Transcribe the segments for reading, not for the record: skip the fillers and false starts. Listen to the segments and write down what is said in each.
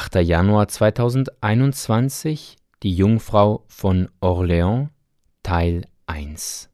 8. Januar 2021, die Jungfrau von Orléans, Teil 1.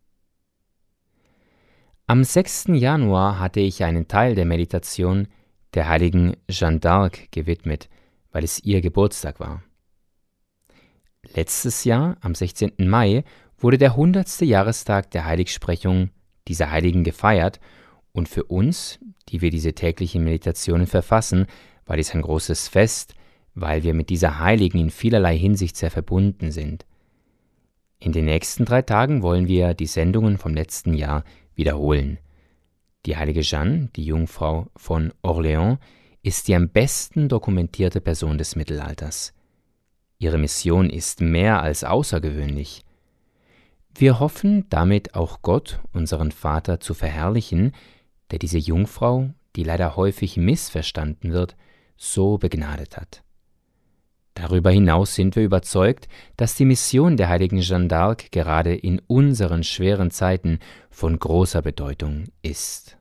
Am 6. Januar hatte ich einen Teil der Meditation der heiligen Jeanne d'Arc gewidmet, weil es ihr Geburtstag war. Letztes Jahr, am 16. Mai, wurde der 100. Jahrestag der Heiligsprechung dieser Heiligen gefeiert und für uns, die wir diese täglichen Meditationen verfassen, war dies ein großes Fest, weil wir mit dieser Heiligen in vielerlei Hinsicht sehr verbunden sind. In den nächsten 3 Tagen wollen wir die Sendungen vom letzten Jahr wiederholen. Die heilige Jeanne, die Jungfrau von Orléans, ist die am besten dokumentierte Person des Mittelalters. Ihre Mission ist mehr als außergewöhnlich. Wir hoffen, damit auch Gott, unseren Vater, zu verherrlichen, der diese Jungfrau, die leider häufig missverstanden wird, so begnadet hat. Darüber hinaus sind wir überzeugt, dass die Mission der heiligen Jeanne d'Arc gerade in unseren schweren Zeiten von großer Bedeutung ist.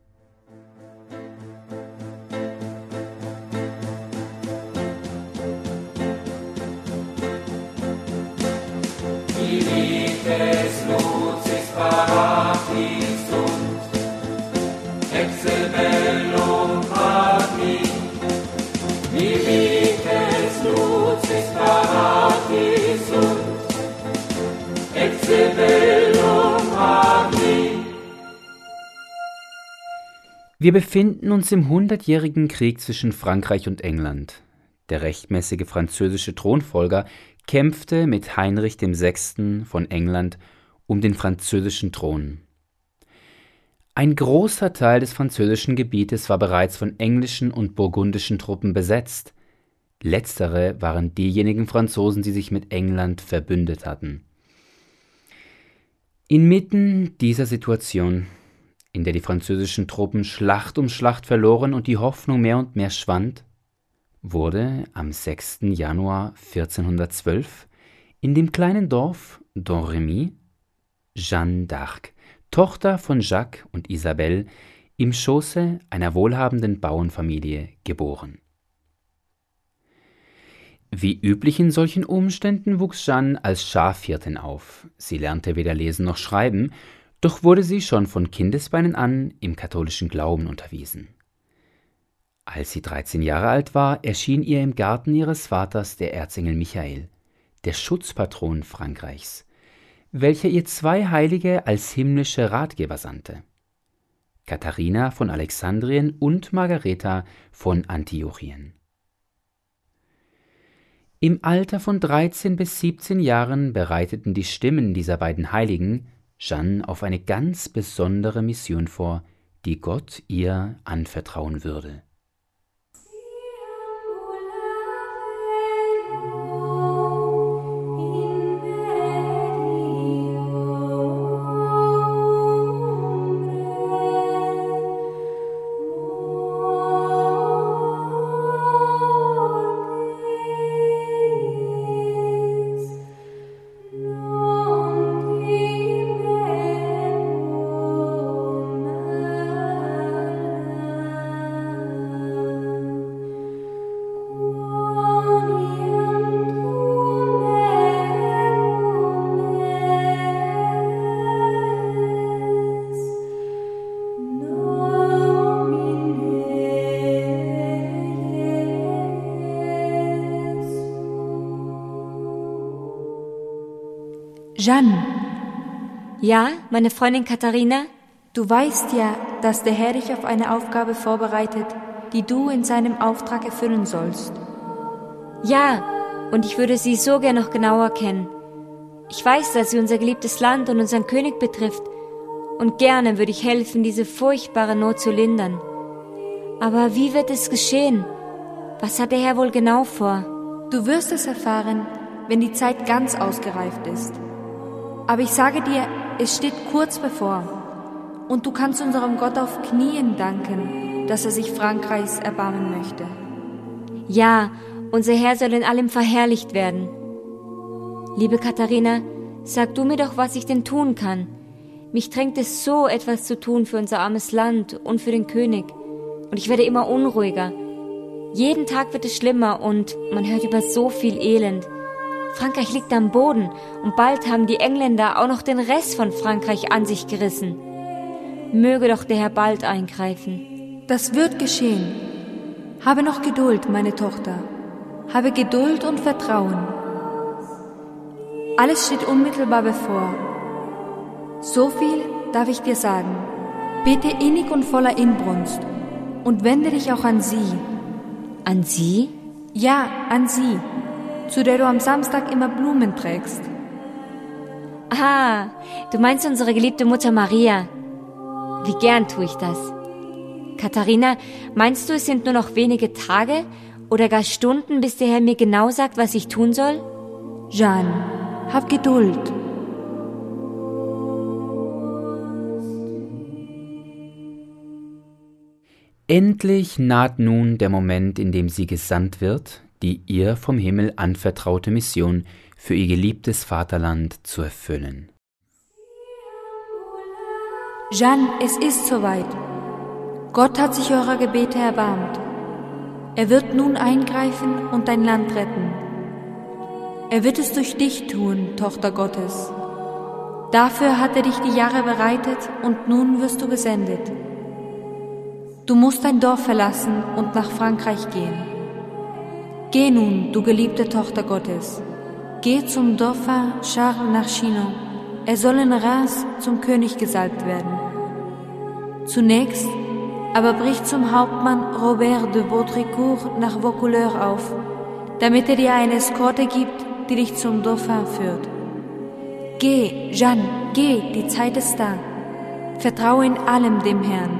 Wir befinden uns im 100-jährigen Krieg zwischen Frankreich und England. Der rechtmäßige französische Thronfolger kämpfte mit Heinrich VI. Von England um den französischen Thron. Ein großer Teil des französischen Gebietes war bereits von englischen und burgundischen Truppen besetzt. Letztere waren diejenigen Franzosen, die sich mit England verbündet hatten. Inmitten dieser Situation, in der die französischen Truppen Schlacht um Schlacht verloren und die Hoffnung mehr und mehr schwand, wurde am 6. Januar 1412 in dem kleinen Dorf Domremy Jeanne d'Arc, Tochter von Jacques und Isabelle, im Schoße einer wohlhabenden Bauernfamilie geboren. Wie üblich in solchen Umständen wuchs Jeanne als Schafhirtin auf. Sie lernte weder lesen noch schreiben, doch wurde sie schon von Kindesbeinen an im katholischen Glauben unterwiesen. Als sie 13 Jahre alt war, erschien ihr im Garten ihres Vaters der Erzengel Michael, der Schutzpatron Frankreichs, welcher ihr 2 Heilige als himmlische Ratgeber sandte: Katharina von Alexandrien und Margareta von Antiochien. Im Alter von 13 bis 17 Jahren bereiteten die Stimmen dieser beiden Heiligen Jeanne auf eine ganz besondere Mission vor, die Gott ihr anvertrauen würde. Jeanne, Ja, meine Freundin Katharina? du weißt ja, dass der Herr dich auf eine Aufgabe vorbereitet, die du in seinem Auftrag erfüllen sollst. Ja, und ich würde sie so gern noch genauer kennen. Ich weiß, dass sie unser geliebtes Land und unseren König betrifft, und gerne würde ich helfen, diese furchtbare Not zu lindern. Aber wie wird es geschehen? Was hat der Herr wohl genau vor? Du wirst es erfahren, wenn die Zeit ganz ausgereift ist. Aber ich sage dir, es steht kurz bevor. Und du kannst unserem Gott auf Knien danken, dass er sich Frankreichs erbarmen möchte. Ja, unser Herr soll in allem verherrlicht werden. Liebe Katharina, sag du mir doch, was ich denn tun kann. Mich drängt es so, etwas zu tun für unser armes Land und für den König. Und ich werde immer unruhiger. Jeden Tag wird es schlimmer und man hört über so viel Elend. Frankreich liegt am Boden und bald haben die Engländer auch noch den Rest von Frankreich an sich gerissen. Möge doch der Herr bald eingreifen. Das wird geschehen. Habe noch Geduld, meine Tochter. Habe Geduld und Vertrauen. Alles steht unmittelbar bevor. So viel darf ich dir sagen. Bete innig und voller Inbrunst und wende dich auch an sie. An sie? Ja, an sie, zu der du am Samstag immer Blumen trägst. Ah, du meinst unsere geliebte Mutter Maria. Wie gern tue ich das. Katharina, meinst du, es sind nur noch wenige Tage oder gar Stunden, bis der Herr mir genau sagt, was ich tun soll? Jeanne, hab Geduld. Endlich naht nun der Moment, in dem sie gesandt wird, die ihr vom Himmel anvertraute Mission für ihr geliebtes Vaterland zu erfüllen. Jeanne, es ist soweit. Gott hat sich eurer Gebete erbarmt. Er wird nun eingreifen und dein Land retten. Er wird es durch dich tun, Tochter Gottes. Dafür hat er dich die Jahre bereitet und nun wirst du gesendet. Du musst dein Dorf verlassen und nach Frankreich gehen. Geh nun, du geliebte Tochter Gottes. Geh zum Dauphin Charles nach Chinon. Er soll in Reims zum König gesalbt werden. Zunächst aber brich zum Hauptmann Robert de Baudricourt nach Vaucouleurs auf, damit er dir eine Eskorte gibt, die dich zum Dauphin führt. Geh, Jeanne, geh, die Zeit ist da. Vertraue in allem dem Herrn.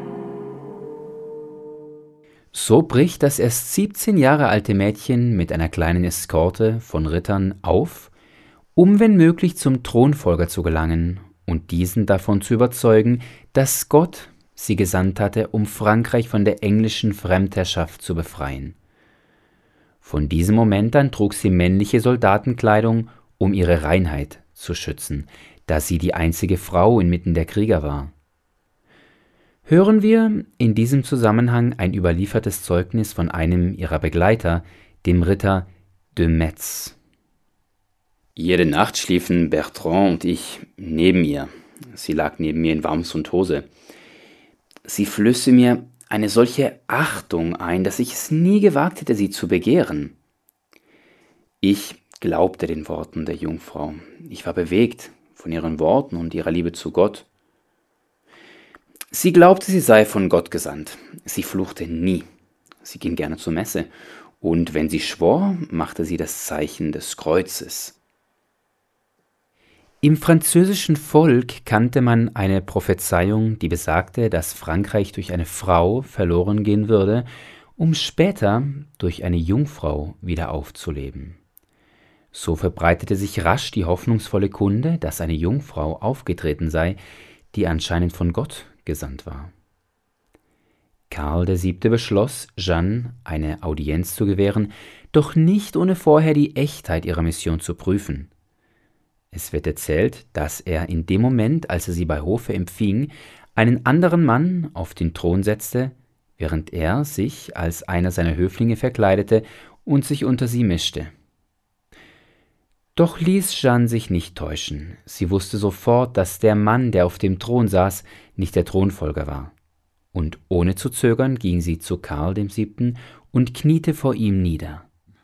So bricht das erst 17 Jahre alte Mädchen mit einer kleinen Eskorte von Rittern auf, um wenn möglich zum Thronfolger zu gelangen und diesen davon zu überzeugen, dass Gott sie gesandt hatte, um Frankreich von der englischen Fremdherrschaft zu befreien. Von diesem Moment an trug sie männliche Soldatenkleidung, um ihre Reinheit zu schützen, da sie die einzige Frau inmitten der Krieger war. Hören wir in diesem Zusammenhang ein überliefertes Zeugnis von einem ihrer Begleiter, dem Ritter de Metz. Jede Nacht schliefen Bertrand und ich neben ihr. Sie lag neben mir in Wams und Hose. Sie flößte mir eine solche Achtung ein, dass ich es nie gewagt hätte, sie zu begehren. Ich glaubte den Worten der Jungfrau. Ich war bewegt von ihren Worten und ihrer Liebe zu Gott. Sie glaubte, sie sei von Gott gesandt. Sie fluchte nie. Sie ging gerne zur Messe. Und wenn sie schwor, machte sie das Zeichen des Kreuzes. Im französischen Volk kannte man eine Prophezeiung, die besagte, dass Frankreich durch eine Frau verloren gehen würde, um später durch eine Jungfrau wieder aufzuleben. So verbreitete sich rasch die hoffnungsvolle Kunde, dass eine Jungfrau aufgetreten sei, die anscheinend von Gott gesandt war. Karl VII. Beschloss, Jeanne eine Audienz zu gewähren, doch nicht ohne vorher die Echtheit ihrer Mission zu prüfen. Es wird erzählt, dass er in dem Moment, als er sie bei Hofe empfing, einen anderen Mann auf den Thron setzte, während er sich als einer seiner Höflinge verkleidete und sich unter sie mischte. Doch ließ Jeanne sich nicht täuschen. Sie wusste sofort, dass der Mann, der auf dem Thron saß, nicht der Thronfolger war. Und ohne zu zögern ging sie zu Karl VII. Und kniete vor ihm nieder.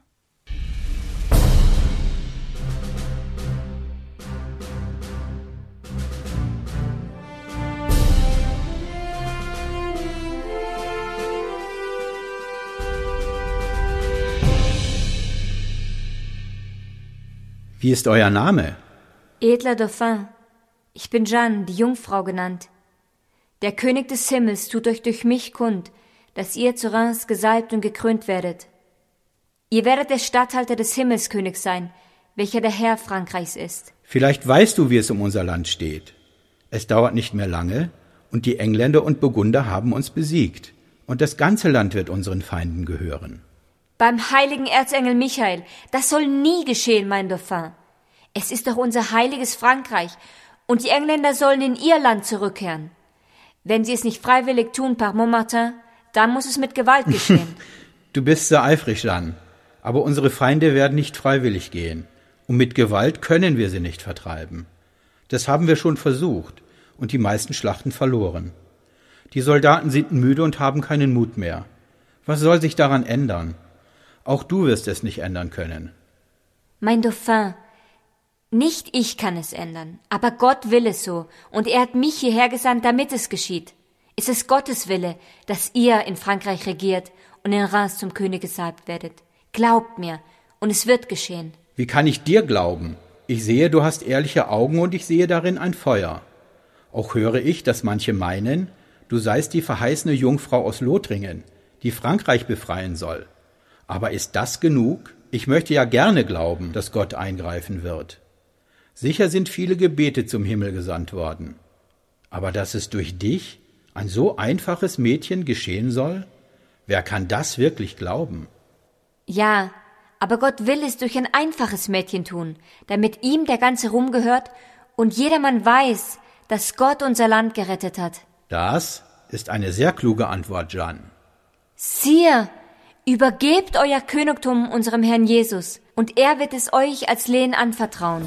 Wie ist euer Name? Edler Dauphin, ich bin Jeanne, die Jungfrau genannt. Der König des Himmels tut euch durch mich kund, dass ihr zu Reims gesalbt und gekrönt werdet. Ihr werdet der Statthalter des Himmelskönigs sein, welcher der Herr Frankreichs ist. Vielleicht weißt du, wie es um unser Land steht. Es dauert nicht mehr lange, und die Engländer und Burgunder haben uns besiegt, und das ganze Land wird unseren Feinden gehören. Beim heiligen Erzengel Michael, das soll nie geschehen, mein Dauphin. Es ist doch unser heiliges Frankreich, und die Engländer sollen in ihr Land zurückkehren. Wenn sie es nicht freiwillig tun, par Montmartin, dann muss es mit Gewalt geschehen. Du bist sehr eifrig, Jeanne, aber unsere Feinde werden nicht freiwillig gehen, und mit Gewalt können wir sie nicht vertreiben. Das haben wir schon versucht und die meisten Schlachten verloren. Die Soldaten sind müde und haben keinen Mut mehr. Was soll sich daran ändern? Auch du wirst es nicht ändern können. Mein Dauphin, nicht ich kann es ändern, aber Gott will es so, und er hat mich hierher gesandt, damit es geschieht. Es ist Gottes Wille, dass ihr in Frankreich regiert und in Reims zum König gesalbt werdet. Glaubt mir, und es wird geschehen. Wie kann ich dir glauben? Ich sehe, du hast ehrliche Augen und ich sehe darin ein Feuer. Auch höre ich, dass manche meinen, du seist die verheißene Jungfrau aus Lothringen, die Frankreich befreien soll. Aber ist das genug? Ich möchte ja gerne glauben, dass Gott eingreifen wird. Sicher sind viele Gebete zum Himmel gesandt worden. Aber dass es durch dich, ein so einfaches Mädchen, geschehen soll? Wer kann das wirklich glauben? Ja, aber Gott will es durch ein einfaches Mädchen tun, damit ihm der ganze Ruhm gehört und jedermann weiß, dass Gott unser Land gerettet hat. Das ist eine sehr kluge Antwort, Jeanne. Sire, übergebt euer Königtum unserem Herrn Jesus, und er wird es euch als Lehen anvertrauen.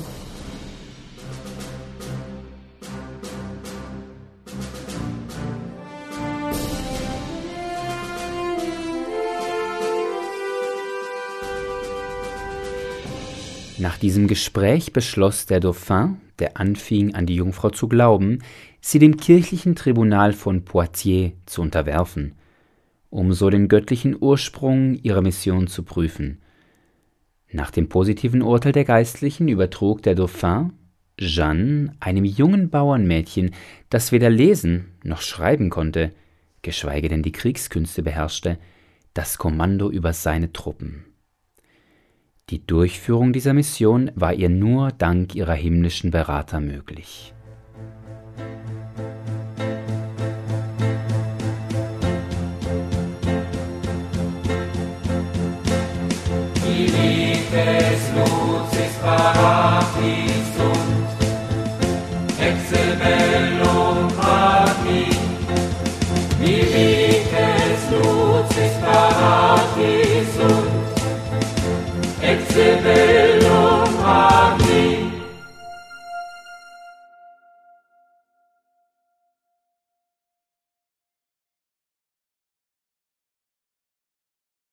Nach diesem Gespräch beschloss der Dauphin, der anfing, an die Jungfrau zu glauben, sie dem kirchlichen Tribunal von Poitiers zu unterwerfen, um so den göttlichen Ursprung ihrer Mission zu prüfen. Nach dem positiven Urteil der Geistlichen übertrug der Dauphin Jeanne, einem jungen Bauernmädchen, das weder lesen noch schreiben konnte, geschweige denn die Kriegskünste beherrschte, das Kommando über seine Truppen. Die Durchführung dieser Mission war ihr nur dank ihrer himmlischen Berater möglich. Divites lucis paratis sunt, excelbellum pagi. Divites lucis paratis sunt, excelbellum